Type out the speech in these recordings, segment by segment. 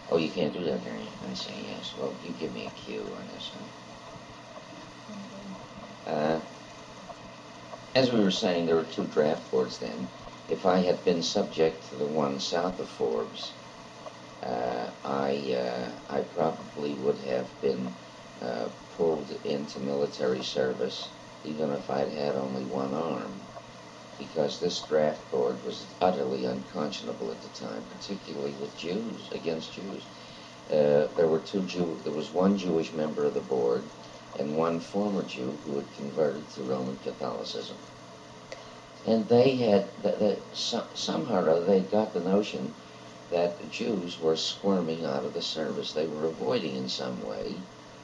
Oh, you can't do that, can you? I say yes. Well, you give me a cue on this one. As we were saying, there were two draft boards then. If I had been subject to the one south of Forbes, I probably would have been pulled into military service, even if I'd had only one arm, because this draft board was utterly unconscionable at the time, particularly with Jews, against Jews. There was one Jewish member of the board and one former Jew who had converted to Roman Catholicism. And they had, somehow or other, they got the notion that the Jews were squirming out of the service. They were avoiding in some way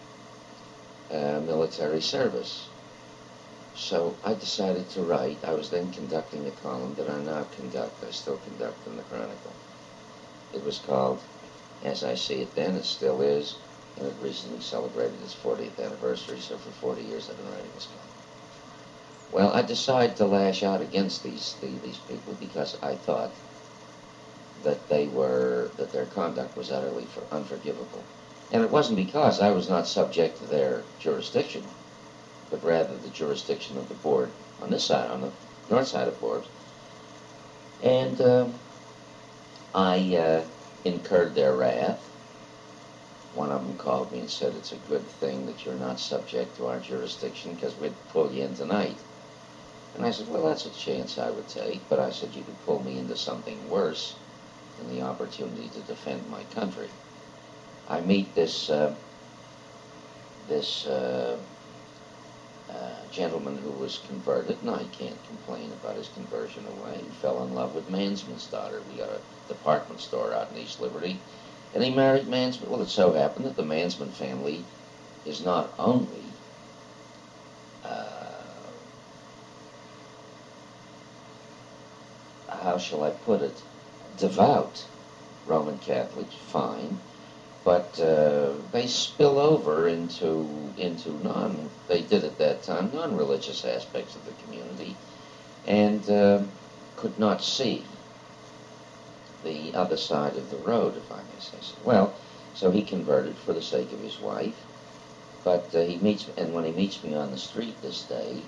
military service. So I decided to write. I was then conducting a column that I now conduct. I still conduct in the Chronicle. It was called As I See It Then. It still is. And it recently celebrated its 40th anniversary, so for 40 years I've been writing this column. Well, I decided to lash out against these people because I thought that their conduct was utterly unforgivable. And it wasn't because I was not subject to their jurisdiction, but rather the jurisdiction of the board on this side, on the north side of Forbes. And I incurred their wrath. One of them called me and said, "It's a good thing that you're not subject to our jurisdiction because we'd pull you in tonight." And I said, "Well, that's a chance I would take." But I said, "You could pull me into something worse than the opportunity to defend my country." I meet this gentleman who was converted, and I can't complain about his conversion away. He fell in love with Mansman's daughter. We got a department store out in East Liberty, and he married Mansman. Well, it so happened that the Mansman family is not only how shall I put it, devout Roman Catholics, fine, but they spill over into they did at that time, non-religious aspects of the community, and could not see the other side of the road, if I may say so. Well, so he converted for the sake of his wife, but when he meets me on the street this day,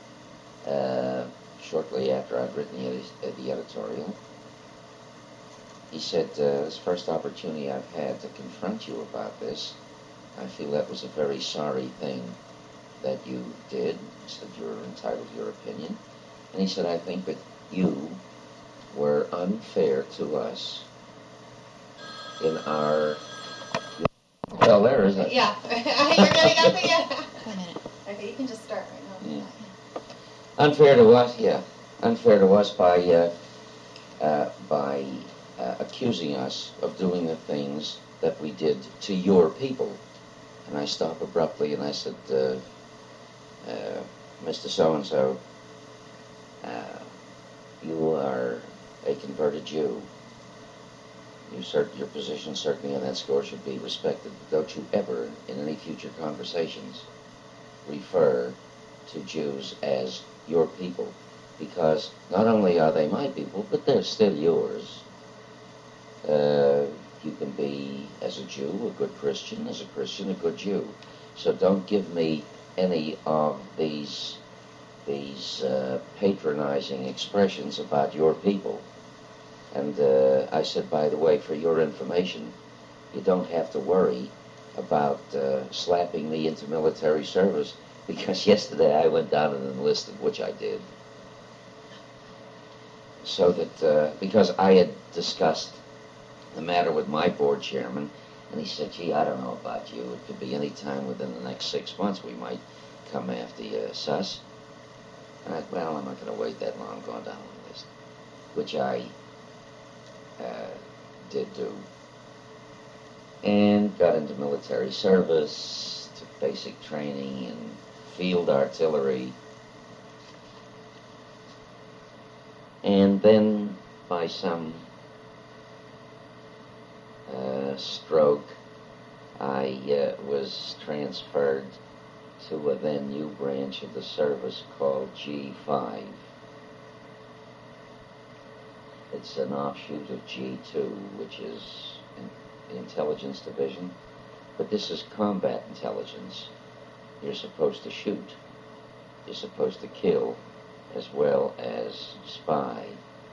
shortly after I'd written the editorial, he said, "This first opportunity I've had to confront you about this. I feel that was a very sorry thing that you did." He said, "You're entitled to your opinion." And he said, "I think that you were unfair to us in our..." Well, there is it. Yeah. You're getting up again? A minute. Okay, you can just start right now. Yeah. Unfair to us, yeah. Unfair to us by accusing us of doing the things that we did to your people. And I stopped abruptly and I said, "Mr. So-and-so, you are a converted Jew. Your position certainly on that score should be respected. Don't you ever, in any future conversations, refer to Jews as your people, because not only are they my people, but they're still yours. You can be, as a Jew, a good Christian, as a Christian, a good Jew. So don't give me any of these patronizing expressions about your people." And I said, "By the way, for your information, you don't have to worry about slapping me into military service, because yesterday I went down and enlisted," which I did. So that, because I had discussed the matter with my board chairman, and he said, "Gee, I don't know about you. It could be any time within the next 6 months we might come after you, sus." And I said, "Well, I'm not going to wait that long. I'm going down the list," which I did do. And got into military service, took basic training in field artillery, and then by some stroke, I was transferred to a then new branch of the service called G5. It's an offshoot of G2, which is the intelligence division, but this is combat intelligence. You're supposed to shoot. You're supposed to kill as well as spy.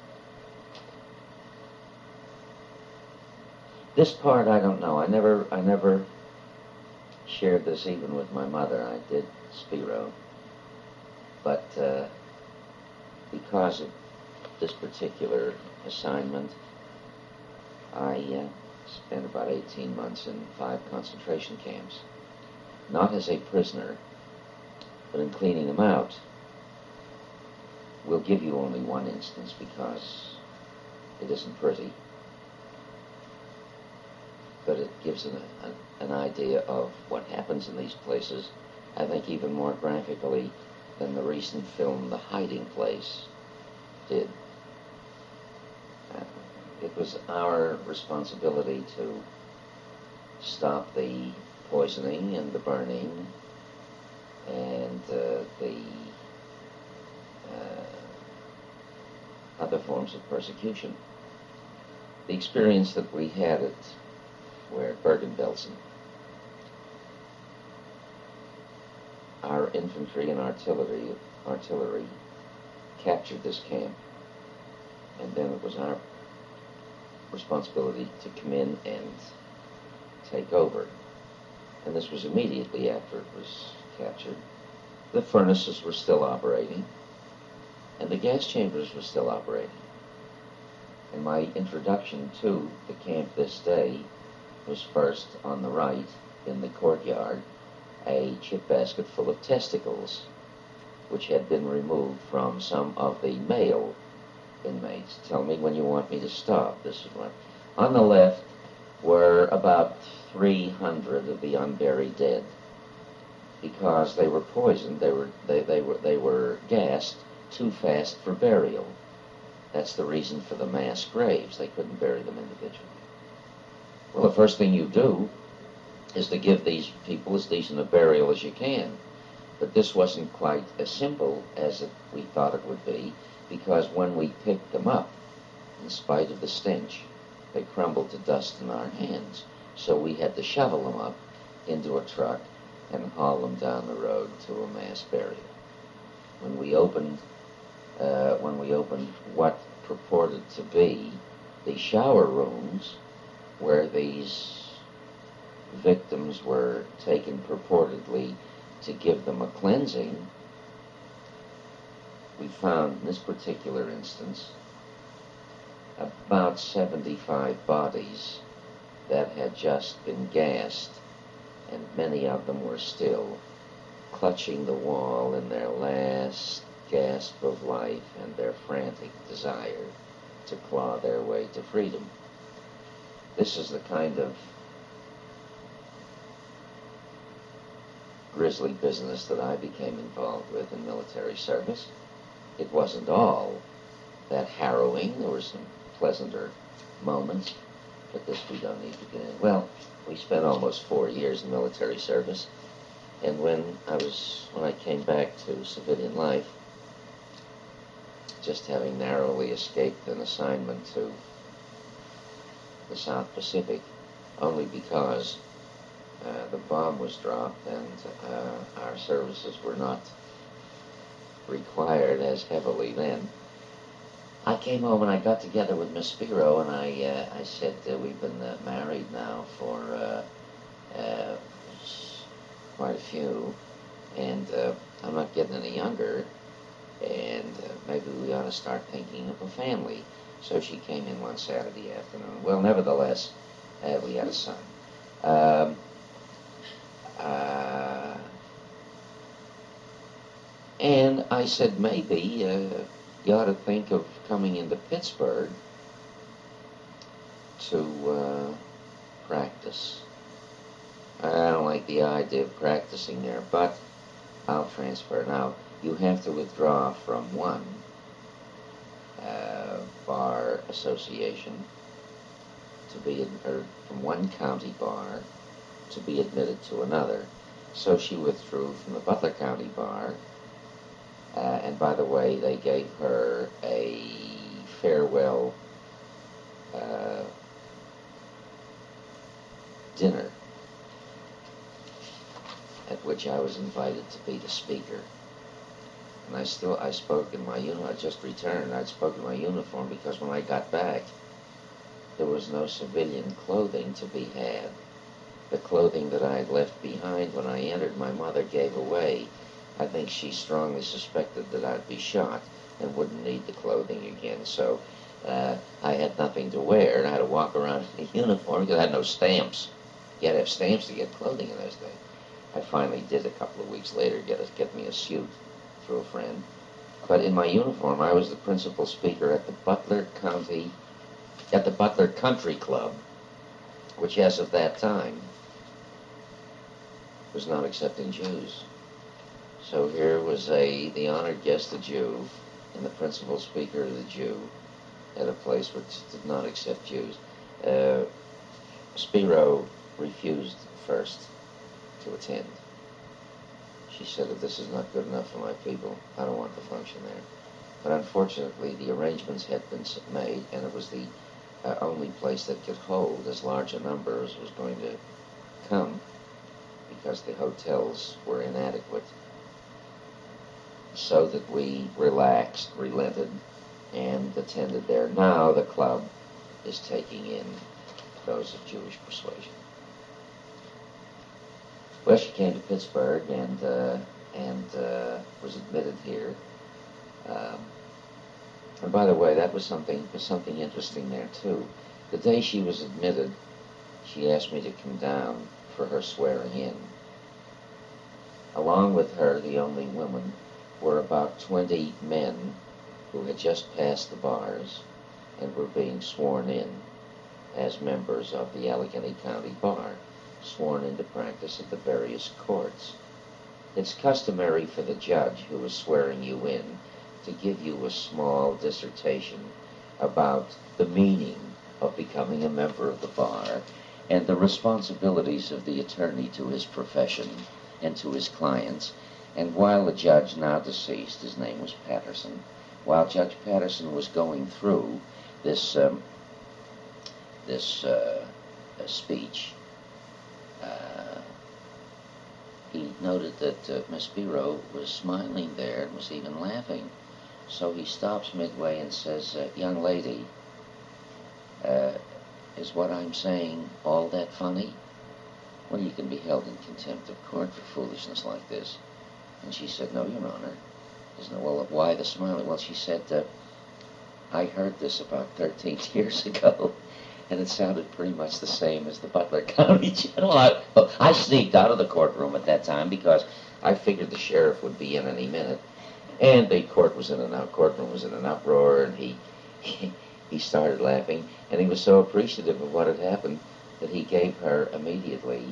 This part I don't know. I never shared this even with my mother. I did Spiro. But because of this particular assignment, I spent about 18 months in 5 concentration camps. Not as a prisoner, but in cleaning them out. We'll give you only one instance because it isn't pretty. But it gives an idea of what happens in these places, I think even more graphically than the recent film The Hiding Place did. It was our responsibility to stop the poisoning and the burning and the other forms of persecution. The experience that we had at Bergen-Belsen, our infantry and artillery captured this camp, and then it was our responsibility to come in and take over. And this was immediately after it was captured. The furnaces were still operating, and the gas chambers were still operating. And my introduction to the camp this day was first on the right, in the courtyard, a chip basket full of testicles, which had been removed from some of the male inmates. Tell me when you want me to stop. This is what. On the left were about 300 of the unburied dead, because they were poisoned. They were gassed too fast for burial. That's the reason for the mass graves. They couldn't bury them individually. Well, the first thing you do is to give these people as decent a burial as you can. But this wasn't quite as simple as we thought it would be, because when we picked them up, in spite of the stench, they crumbled to dust in our hands. So we had to shovel them up into a truck and haul them down the road to a mass burial. When we opened what purported to be the shower rooms where these victims were taken purportedly to give them a cleansing, we found in this particular instance about 75 bodies that had just been gassed, and many of them were still clutching the wall in their last gasp of life and their frantic desire to claw their way to freedom. This is the kind of grisly business that I became involved with in military service. It wasn't all that harrowing. There were some pleasanter moments, but this we don't need to get in. Well, we spent almost 4 years in military service, and when I came back to civilian life, just having narrowly escaped an assignment to the South Pacific, only because the bomb was dropped and our services were not required as heavily then. I came home and I got together with Miss Spiro, and I said, we've been married now for quite a few, and I'm not getting any younger, and maybe we ought to start thinking of a family. So she came in one Saturday afternoon. Well, nevertheless, we had a son. And I said, maybe you ought to think of coming into Pittsburgh to practice. I don't like the idea of practicing there, but I'll transfer. Now, you have to withdraw from one bar association or from one county bar to be admitted to another. So she withdrew from the Butler County bar, and by the way, they gave her a farewell dinner at which I was invited to be the speaker. And I spoke in my uniform. I just returned. I'd spoken in my uniform because when I got back, there was no civilian clothing to be had. The clothing that I had left behind when I entered, my mother gave away. I think she strongly suspected that I'd be shot and wouldn't need the clothing again. So I had nothing to wear, and I had to walk around in a uniform because I had no stamps. You had to have stamps to get clothing in those days. I finally did a couple of weeks later get me a suit through a friend. But in my uniform, I was the principal speaker at the Butler Country Club, which as of that time was not accepting Jews. So here was the honored guest, a Jew, and the principal speaker, the Jew, at a place which did not accept Jews. Spiro refused first to attend. She said, if this is not good enough for my people, I don't want the function there. But unfortunately, the arrangements had been made, and it was the only place that could hold as large a number as was going to come, because the hotels were inadequate. So that we relented, and attended there. Now the club is taking in those of Jewish persuasion. Well, she came to Pittsburgh and was admitted here. And by the way, that was something interesting there too. The day she was admitted, she asked me to come down for her swearing in. Along with her, the only women were about 20 men who had just passed the bars and were being sworn in as members of the Allegheny County Bar, sworn into practice at the various courts. It's customary for the judge who is swearing you in to give you a small dissertation about the meaning of becoming a member of the bar and the responsibilities of the attorney to his profession and to his clients. And while the judge, now deceased, his name was Patterson, while Judge Patterson was going through this speech, he noted that Miss Spiro was smiling there and was even laughing. So he stops midway and says, young lady, is what I'm saying all that funny? Well, you can be held in contempt of court for foolishness like this. And she said, no, Your Honor. Well, why the smiling? Well, she said, I heard this about 13 years ago, and it sounded pretty much the same as the Butler County General. I sneaked out of the courtroom at that time because I figured the sheriff would be in any minute. And the courtroom was in an uproar, and he started laughing, and he was so appreciative of what had happened that he gave her immediately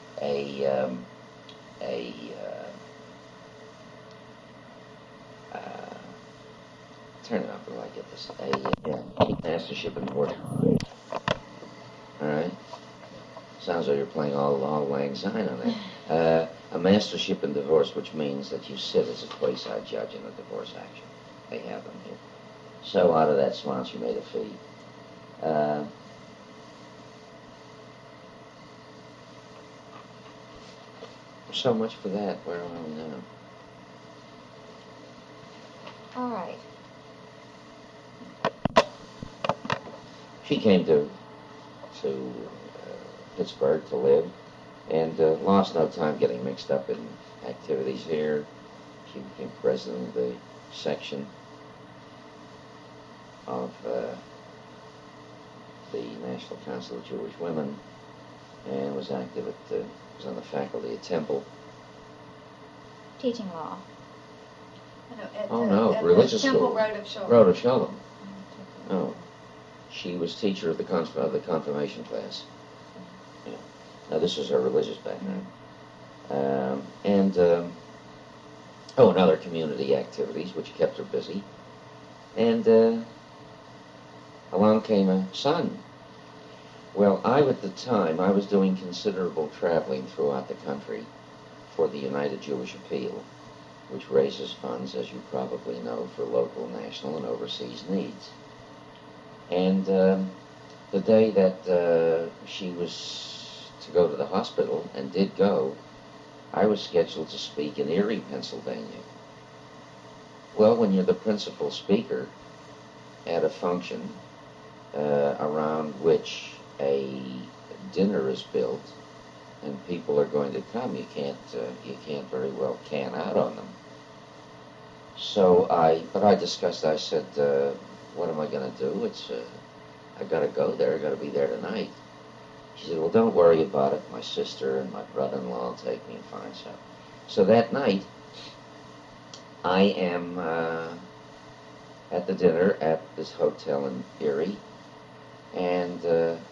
turn it off till I get this. A mastership in divorce. All right. Sounds like you're playing all Lang Syne on that. A mastership in divorce, which means that you sit as a quasi judge in a divorce action. They have them here. So out of that smile, she made a fee. So much for that. Where are we now? All right. She came to Pittsburgh to live, and lost no time getting mixed up in activities here. She became president of the section of the National Council of Jewish Women, and was active was on the faculty at Temple. Teaching law. Religious Temple school. Road of Sholem. Oh. She was teacher of the confirmation class. Yeah. Now, this was her religious background. And other community activities, which kept her busy. And along came a son. Well, at the time, I was doing considerable traveling throughout the country for the United Jewish Appeal, which raises funds, as you probably know, for local, national, and overseas needs. And the day that she was to go to the hospital, and did go, I was scheduled to speak in Erie, Pennsylvania. Well, when you're the principal speaker at a function around which a dinner is built and people are going to come, you can't very well can out on them. So I discussed. I said, what am I going to do? I got to go there. I got to be there tonight. She said, well, don't worry about it. My sister and my brother-in-law will take me and fine stuff. So that night, I am at the dinner at this hotel in Erie, and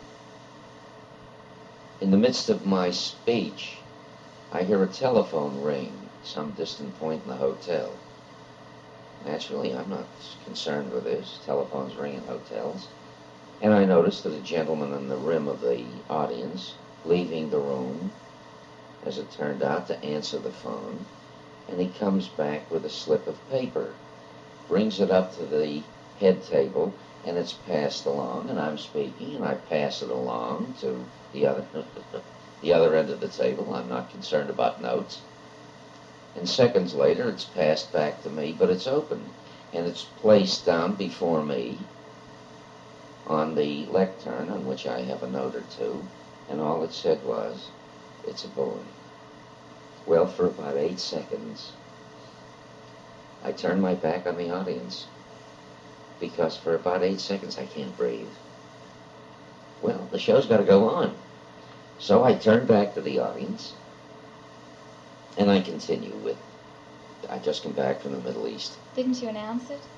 in the midst of my speech, I hear a telephone ring some distant point in the hotel. Naturally, I'm not concerned with this. Telephones ring in hotels. And I noticed that a gentleman in the rim of the audience, leaving the room, as it turned out, to answer the phone, and he comes back with a slip of paper, brings it up to the head table, and it's passed along, and I'm speaking, and I pass it along to the other end of the table. I'm not concerned about notes. And seconds later, it's passed back to me, but it's open, and it's placed down before me on the lectern, on which I have a note or two, and all it said was, "It's a boy." Well, for about 8 seconds, I turned my back on the audience, because for about 8 seconds I can't breathe. Well, the show's got to go on. So I turned back to the audience, and I continue with, I just come back from the Middle East. Didn't you announce it?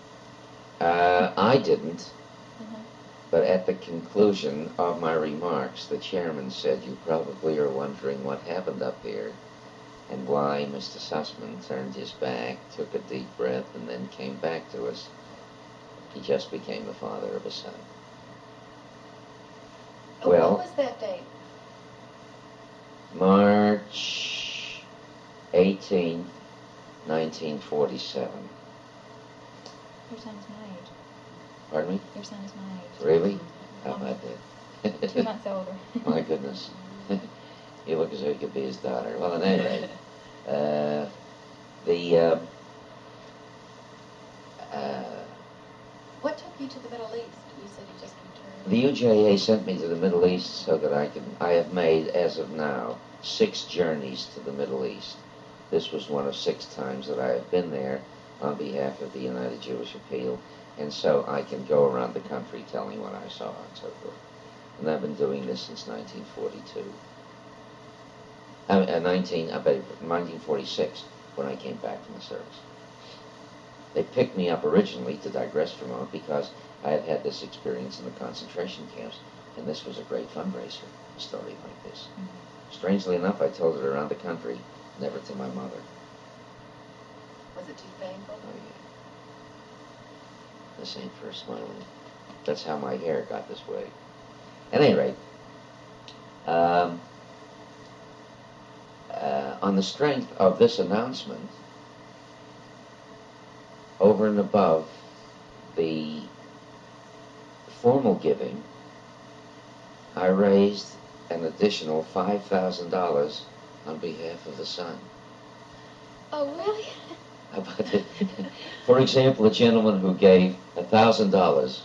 I didn't. Uh-huh. But at the conclusion of my remarks, the chairman said, "You probably are wondering what happened up here and why Mr. Sussman turned his back, took a deep breath, and then came back to us. He just became the father of a son." Oh, Well, what was that date? March 18, 1947. Your son's my age. Pardon me? Your son is my age. Really? How about that? 2 months older. My goodness. You look as though you could be his daughter. Well, at any rate, What took you to the Middle East? You said you just returned. the UJA sent me to the Middle East so that I have made, as of now, 6 journeys to the Middle East. This was one of 6 times that I have been there on behalf of the United Jewish Appeal, and so I can go around the country telling what I saw and so forth. And I've been doing this since 1942. 1946, when I came back from the service. They picked me up originally, to digress for a moment, because I had had this experience in the concentration camps, and this was a great fundraiser, a story like this. Mm-hmm. Strangely enough, I told it around the country, never to my mother. Was it too painful? Oh, yeah. This ain't for smiling. That's how my hair got this way. At any rate, on the strength of this announcement, over and above the formal giving, I raised an additional $5,000 on behalf of the son. Oh, really? How about it? For example, a gentleman who gave $1,000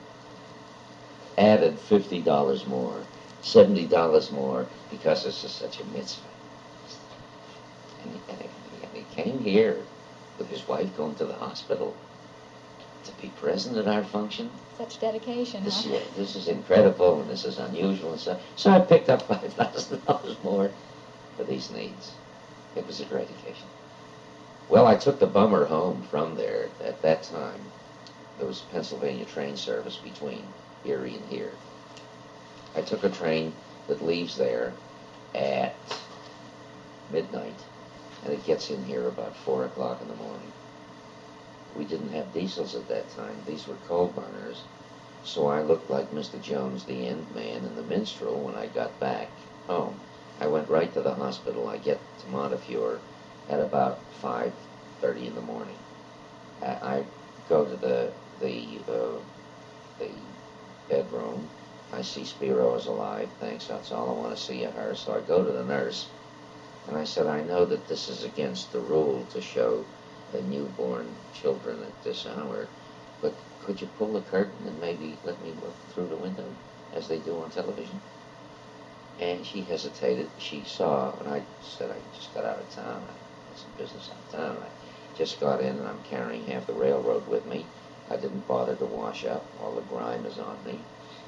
added $50 more, $70 more, because this is such a mitzvah. And he came here with his wife going to the hospital to be present at our function. Such dedication, This, huh? this is incredible, and this is unusual and stuff. So I picked up $5,000 more for these needs. It was a great occasion. Well, I took the bummer home from there. At that time, there was Pennsylvania train service between Erie and here. I took a train that leaves there at midnight, and it gets in here about 4 o'clock in the morning. We didn't have diesels at that time. These were coal burners, so I looked like Mr. Jones, the End Man, and the Minstrel when I got back home. I went right to the hospital. I get to Montefiore at about 5:30 in the morning. I go to the bedroom, I see Spiro is alive. Thanks, that's all I want to see of her. So I go to the nurse, and I said, I know that this is against the rule to show newborn children at this hour, but could you pull the curtain and maybe let me look through the window, as they do on television? And she hesitated. She saw, and I said, I just got out of town. I had some business out of town. I just got in, and I'm carrying half the railroad with me. I didn't bother to wash up. All the grime is on me.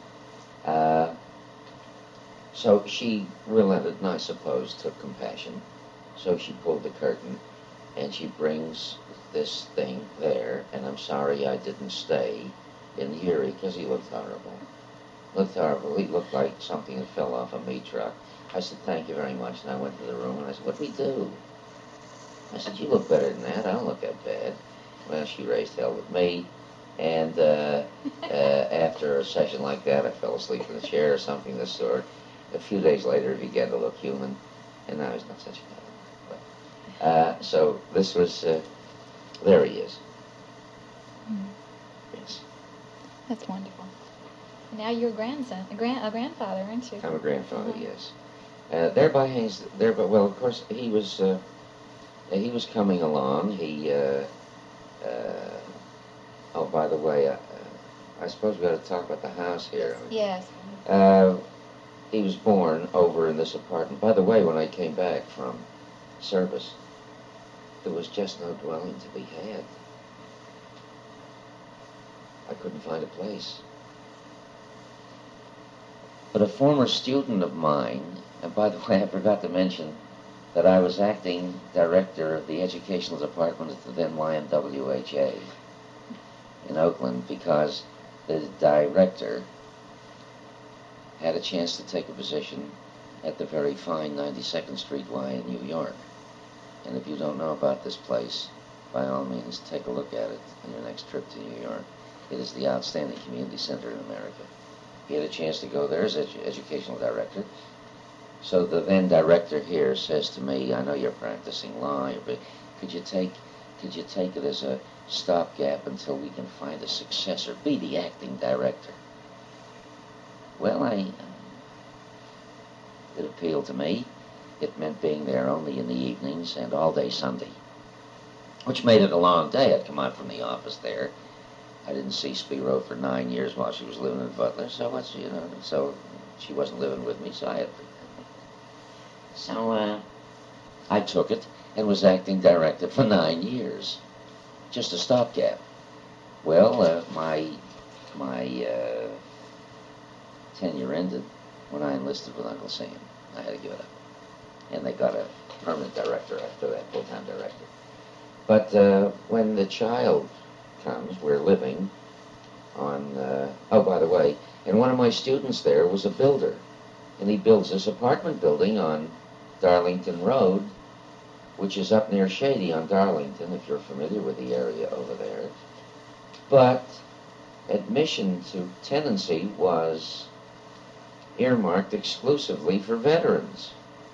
So she relented, and I suppose took compassion. So she pulled the curtain, and she brings this thing there, and I'm sorry I didn't stay in Erie, because he looked horrible. Looked horrible. He looked like something that fell off a meat truck. I said, thank you very much, and I went to the room, and I said, what do we do? I said, you look better than that. I don't look that bad. Well, she raised hell with me, and after a session like that, I fell asleep in the chair or something of the sort. A few days later, he began to look human, and now he's not such a bad one. So this was, there he is. Mm. Yes. That's wonderful. Now you're a grandson, a grandfather, aren't you? I'm a grandfather, yes. Thereby hangs, well, of course, he was coming along. He, oh, by the way, I suppose we ought to talk about the house here. Yes. He was born over in this apartment. By the way, when I came back from service, there was just no dwelling to be had. I couldn't find a place. But a former student of mine, and by the way, I forgot to mention that I was acting director of the educational department at the then YMWHA in Oakland, because the director had a chance to take a position at the very fine 92nd Street Y in New York. And if you don't know about this place, by all means, take a look at it on your next trip to New York. It is the outstanding community center in America. He had a chance to go there as educational director. So the then director here says to me, I know you're practicing law, but could you take it as a stopgap until we can find a successor, be the acting director? Well, it appealed to me. It meant being there only in the evenings and all day Sunday, which made it a long day. I'd come out from the office there. I didn't see Spiro for 9 years while she was living in Butler, so so she wasn't living with me, so I had to. So I took it and was acting director for 9 years, just a stopgap. Well, my tenure ended when I enlisted with Uncle Sam. I had to give it up, and they got a permanent director after that, full-time director. But when the child comes, we're living on, oh, by the way, and one of my students there was a builder, and he builds this apartment building on Darlington Road, which is up near Shady on Darlington, if you're familiar with the area over there. But admission to tenancy was earmarked exclusively for veterans.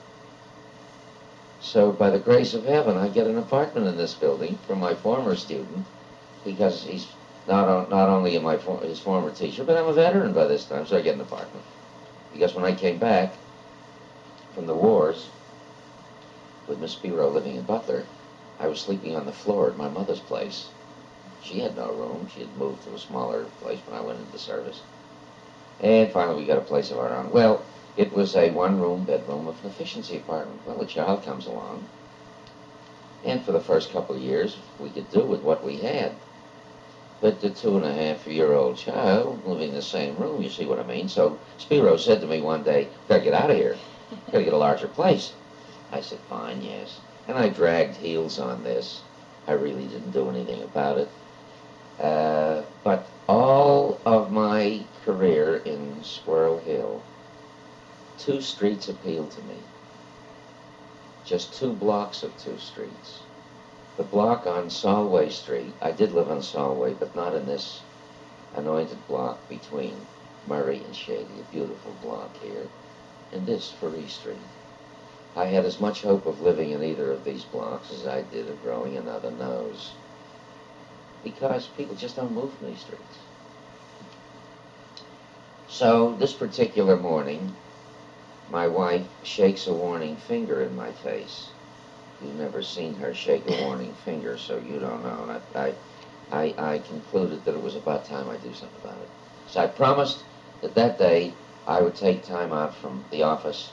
So by the grace of heaven, I get an apartment in this building from my former student, because he's not only his former teacher, but I'm a veteran by this time, so I get an apartment. Because when I came back from the wars, with Miss Spiro living in Butler, I was sleeping on the floor at my mother's place. She had no room. She had moved to a smaller place when I went into the service. And finally we got a place of our own. Well, it was a one-room bedroom with an efficiency apartment. Well, a child comes along, and for the first couple of years, we could do with what we had. But the 2.5-year-old child living in the same room, you see what I mean? So Spiro said to me one day, gotta get out of here. Gotta get a larger place. I said, fine, yes. And I dragged heels on this. I really didn't do anything about it. But all of my career in Squirrel Hill, 2 streets appealed to me. Just 2 blocks of 2 streets. The block on Solway Street, I did live on Solway, but not in this anointed block between Murray and Shady, a beautiful block here, and this Free Street. I had as much hope of living in either of these blocks as I did of growing another nose, because people just don't move from these streets. So this particular morning, my wife shakes a warning finger in my face. You've never seen her shake a warning finger, so you don't know. And I concluded that it was about time I do something about it. So I promised that that day I would take time out from the office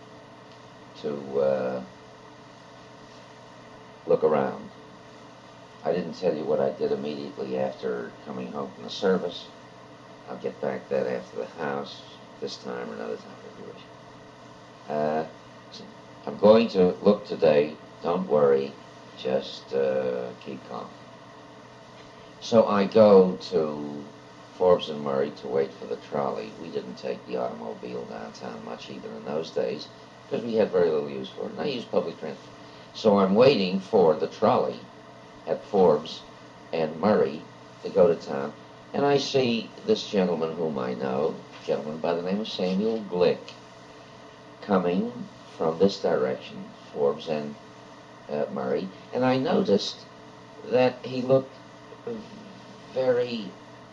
to look around. I didn't tell you what I did immediately after coming home from the service. I'll get back to that after the house, this time or another time if you wish. So I'm going to look today. Don't worry. Just keep calm. So I go to Forbes and Murray to wait for the trolley. We didn't take the automobile downtown much even in those days because we had very little use for it. And I used public transport. So I'm waiting for the trolley at Forbes and Murray to go to town. And I see this gentleman whom I know, a gentleman by the name of Samuel Glick, coming from this direction, Forbes and Murray. And I noticed that he looked very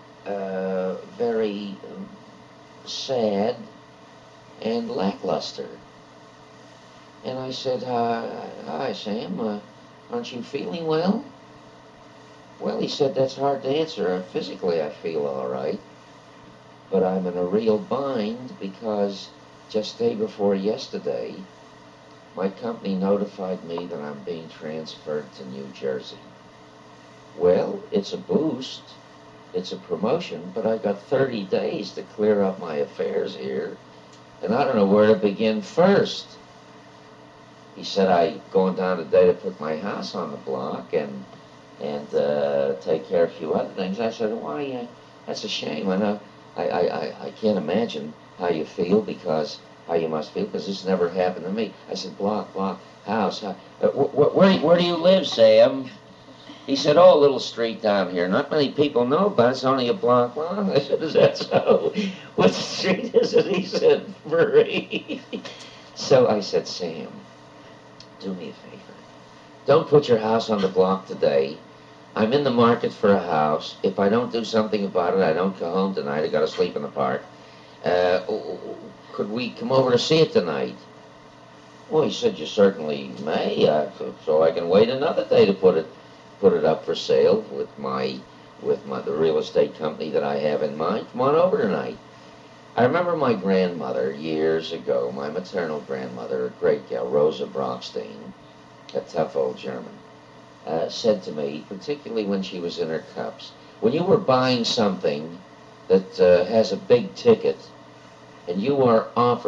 sad and lackluster. And I said, hi, Sam, aren't you feeling well? Well, he said, that's hard to answer. Physically, I feel all right. But I'm in a real bind because just day before yesterday, my company notified me that I'm being transferred to New Jersey. Well, it's a boost. It's a promotion, but I've got 30 days to clear up my affairs here, and I don't know where to begin first. He said, I'm going down today to put my house on the block and take care of a few other things. I said, why, that's a shame. I know, I can't imagine how you feel how you must feel, because this never happened to me. I said, block, house. Where do you live, Sam? He said, oh, a little street down here. Not many people know about it. It's only a block long. I said, is that so? What street is it? He said, Murray. So I said, Sam, do me a favor. Don't put your house on the block today. I'm in the market for a house. If I don't do something about it, I don't go home tonight. I got to sleep in the park. Could we come over to see it tonight? Well, he said, you certainly may, so I can wait another day to put it up for sale with the real estate company that I have in mind. Come on over tonight. I remember my grandmother years ago, my maternal grandmother, a great gal, Rosa Brockstein, a tough old German, said to me, particularly when she was in her cups, when you were buying something that has a big ticket and you are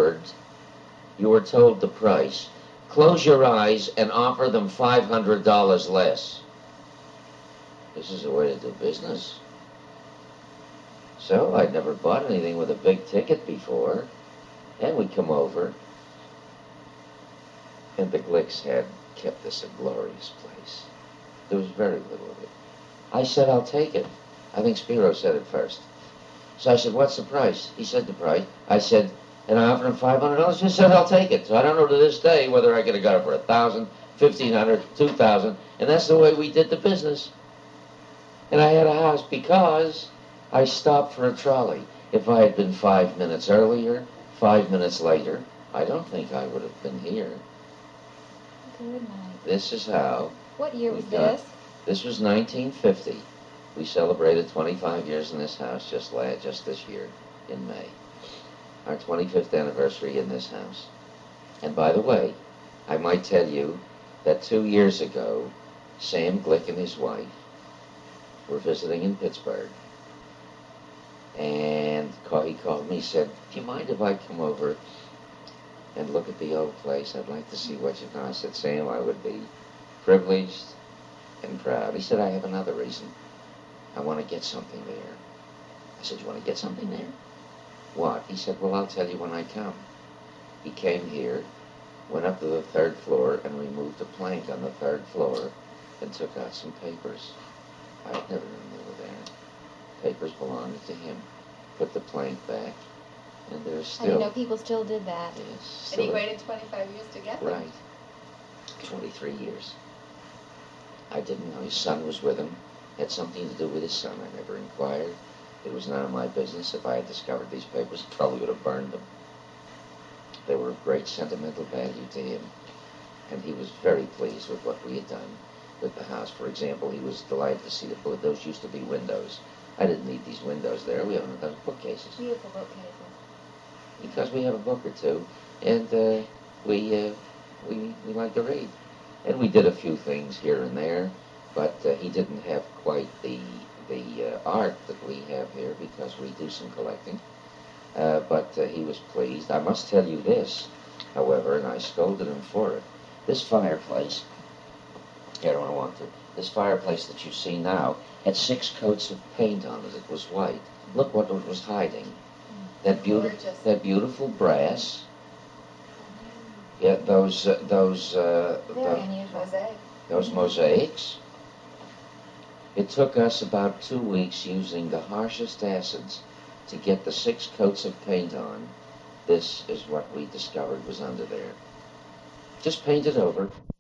told the price, close your eyes and offer them $500 less. This is the way to do business. So I'd never bought anything with a big ticket before. And we come over, and the Glicks had kept this a glorious place. There was very little of it. I said, I'll take it. I think Spiro said it first. So I said, what's the price? He said the price. I said, and I offered him $500. He said, I'll take it. So I don't know to this day whether I could have got it for $1,000, $1,500, $2,000. And that's the way we did the business. And I had a house because I stopped for a trolley. If I had been 5 minutes earlier, 5 minutes later, I don't think I would have been here. Good night. This is how. What year was this? This was 1950. We celebrated 25 years in this house just this year in May. Our 25th anniversary in this house. And by the way, I might tell you that 2 years ago, Sam Glick and his wife were visiting in Pittsburgh. And he called me, said, do you mind if I come over and look at the old place? I'd like to see what you've done. I said, Sam, I would be privileged and proud. He said, I have another reason. I want to get something there. I said, you want to get something there? What? He said, well, I'll tell you when I come. He came here, went up to the 3rd floor and removed a plank on the 3rd floor and took out some papers. I'd never known they were there. Papers belonged to him. Put the plank back, and there's still... I didn't know people still did that. Yes, and he waited 25 years to get them. Right. 23 years. I didn't know his son was with him. Had something to do with his son. I never inquired. It was none of my business. If I had discovered these papers, I probably would have burned them. They were of great sentimental value to him, and he was very pleased with what we had done with the house. For example, he was delighted to see that those used to be windows. I didn't need these windows there. We have those bookcases. Beautiful bookcases. Because we have a book or two, and we like to read. And we did a few things here and there, but he didn't have quite the art that we have here because we do some collecting. But he was pleased. I must tell you this, however, and I scolded him for it. This fireplace, here I don't want to, this fireplace that you see now had 6 coats of paint on it. It was white. Look what it was hiding. That beautiful brass. Yeah, those mosaics. It took us about 2 weeks using the harshest acids to get the 6 coats of paint on. This is what we discovered was under there. Just paint it over.